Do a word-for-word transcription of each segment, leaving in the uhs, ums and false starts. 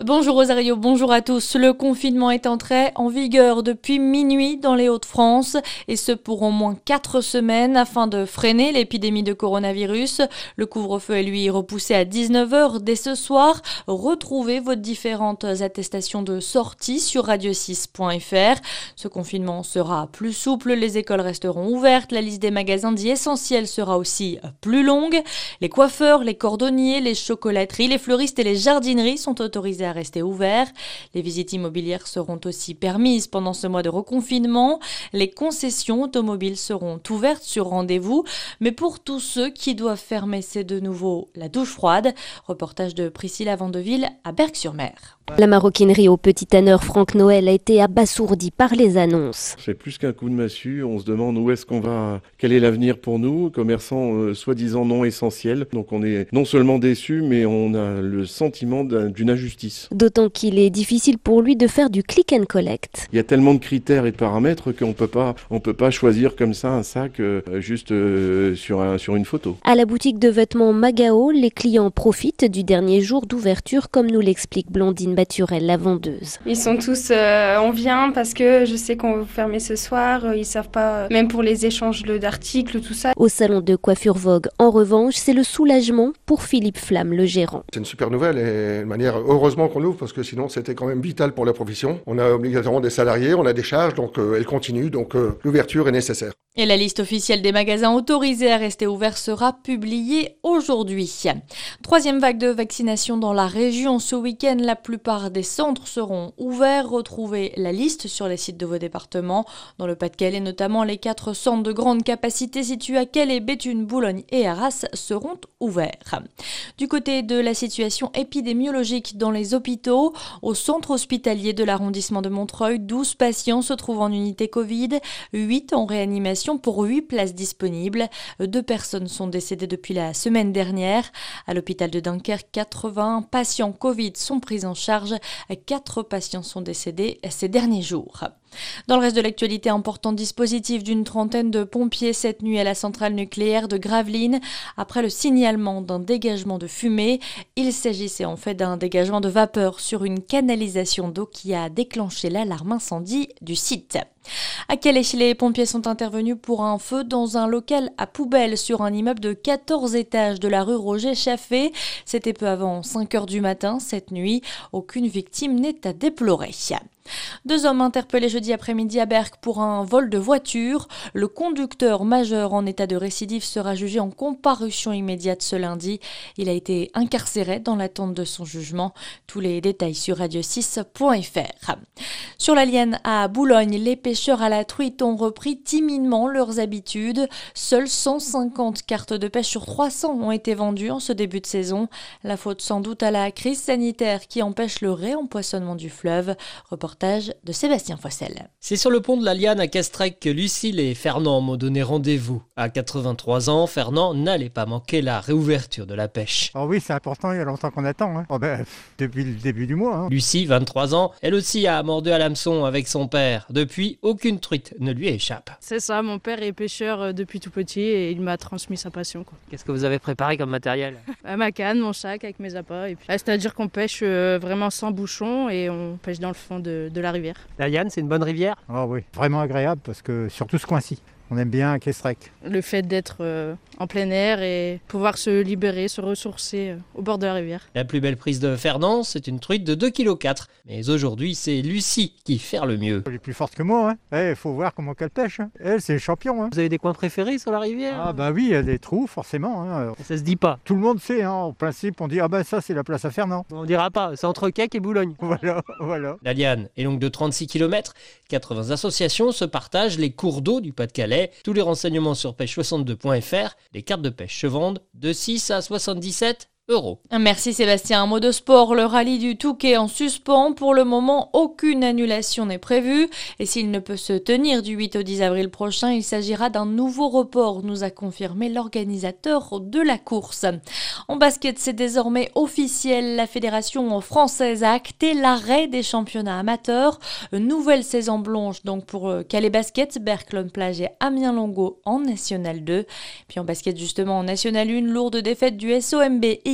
Bonjour Rosario, bonjour à tous. Le confinement est entré en vigueur depuis minuit dans les Hauts-de-France et ce pour au moins quatre semaines afin de freiner l'épidémie de coronavirus. Le couvre-feu est lui repoussé à dix-neuf heures dès ce soir. Retrouvez vos différentes attestations de sortie sur radio six point f r. Ce confinement sera plus souple, les écoles resteront ouvertes, la liste des magasins dits essentiels sera aussi plus longue. Les coiffeurs, les cordonniers, les chocolateries, les fleuristes et les jardineries sont autorisés à rester ouverts. Les visites immobilières seront aussi permises pendant ce mois de reconfinement. Les concessions automobiles seront ouvertes sur rendez-vous. Mais pour tous ceux qui doivent fermer, c'est de nouveau la douche froide. Reportage de Priscilla Vandeville à Berck-sur-Mer. La maroquinerie au petit tanneur Franck Noël a été abasourdi par les annonces. C'est plus qu'un coup de massue, on se demande où est-ce qu'on va, quel est l'avenir pour nous, commerçants euh, soi-disant non essentiels. Donc on est non seulement déçus, mais on a le sentiment d'une injustice. D'autant qu'il est difficile pour lui de faire du click and collect. Il y a tellement de critères et de paramètres qu'on peut pas, on peut pas choisir comme ça un sac euh, juste euh, sur, un, sur une photo. À la boutique de vêtements Magao, les clients profitent du dernier jour d'ouverture, comme nous l'explique Blandine Baturel, la vendeuse. Ils sont tous, euh, on vient parce que je sais qu'on va fermer ce soir, ils savent pas, même pour les échanges d'articles, tout ça. Au salon de coiffure Vogue, en revanche, c'est le soulagement pour Philippe Flamme, le gérant. C'est une super nouvelle et de manière, heureusement qu'on l'ouvre parce que sinon c'était quand même vital pour la profession. On a obligatoirement des salariés, on a des charges, donc euh, elle continue, donc euh, l'ouverture est nécessaire. Et la liste officielle des magasins autorisés à rester ouverts sera publiée aujourd'hui. Troisième vague de vaccination dans la région ce week-end. La plupart des centres seront ouverts. Retrouvez la liste sur les sites de vos départements. Dans le Pas-de-Calais, notamment, les quatre centres de grande capacité situés à Calais, Béthune, Boulogne et Arras seront ouverts. Du côté de la situation épidémiologique dans les hôpitaux, au centre hospitalier de l'arrondissement de Montreuil, douze patients se trouvent en unité Covid, huit en réanimation pour huit places disponibles. Deux personnes sont décédées depuis la semaine dernière. À l'hôpital de Dunkerque, quatre-vingts patients Covid sont pris en charge. Quatre patients sont décédés ces derniers jours. Dans le reste de l'actualité, important dispositif d'une trentaine de pompiers cette nuit à la centrale nucléaire de Gravelines après le signalement d'un dégagement de fumée. Il s'agissait en fait d'un dégagement de vapeur sur une canalisation d'eau qui a déclenché l'alarme incendie du site. À Calais, les pompiers sont intervenus pour un feu dans un local à poubelle sur un immeuble de quatorze étages de la rue Roger Chaffé. C'était peu avant cinq heures du matin cette nuit. Aucune victime n'est à déplorer. Deux hommes interpellés jeudi après-midi à Berck pour un vol de voiture. Le conducteur majeur en état de récidive sera jugé en comparution immédiate ce lundi. Il a été incarcéré dans l'attente de son jugement. Tous les détails sur radio six point f r. Sur la Lienne à Boulogne, les pêcheurs à la truite ont repris timidement leurs habitudes. Seules cent cinquante cartes de pêche sur trois cents ont été vendues en ce début de saison. La faute sans doute à la crise sanitaire qui empêche le réempoisonnement du fleuve. Reportage de Sébastien Fossel. C'est sur le pont de la Liane à Castrec que Lucille et Fernand m'ont donné rendez-vous. À quatre-vingt-trois ans, Fernand n'allait pas manquer la réouverture de la pêche. Oh oui, c'est important, il y a longtemps qu'on attend. Hein. Oh ben, depuis le début du mois. Hein. Lucie, vingt-trois ans, elle aussi a mordu à l'hameçon avec son père. Depuis, aucune truite ne lui échappe. C'est ça, mon père est pêcheur depuis tout petit et il m'a transmis sa passion. Quoi. Qu'est-ce que vous avez préparé comme matériel ? Ma canne, mon sac avec mes appâts. Et puis... C'est-à-dire qu'on pêche vraiment sans bouchon et on pêche dans le fond de de la rivière. La Liane, c'est une bonne rivière ? Oh oui, vraiment agréable parce que surtout ce coin-ci. On aime bien Castrec. Le fait d'être euh, en plein air et pouvoir se libérer, se ressourcer euh, au bord de la rivière. La plus belle prise de Fernand, c'est une truite de deux virgule quatre kilos. Mais aujourd'hui, c'est Lucie qui fait le mieux. Elle est plus forte que moi. Il hein. eh, faut voir comment qu'elle pêche. Hein. Elle, c'est le champion. Hein. Vous avez des coins préférés sur la rivière ? Ah bah oui, il y a des trous, forcément. Hein. Ça se dit pas. Tout le monde sait. Hein. En principe, on dit ah bah ça, c'est la place à Fernand. On dira pas, c'est entre Keck et Boulogne. Voilà, voilà. La Liane est longue de trente-six kilomètres. quatre-vingts associations se partagent les cours d'eau du Pas-de-Calais. Tous les renseignements sur pêche soixante-deux point f r. Les cartes de pêche se vendent de six à soixante-dix-sept euros. Merci Sébastien. Un mot de sport, le rallye du Touquet en suspens. Pour le moment, aucune annulation n'est prévue. Et s'il ne peut se tenir du huit au dix avril prochain, il s'agira d'un nouveau report, nous a confirmé l'organisateur de la course. En basket, c'est désormais officiel. La fédération française a acté l'arrêt des championnats amateurs. Une nouvelle saison blanche donc pour Calais Basket, Berck-Lone-Plage et Amiens-Longo en National deux. Puis en basket justement en National un, lourde défaite du S O M B hier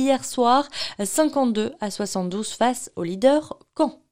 hier soir, cinquante-deux à soixante-douze face au leader Caen.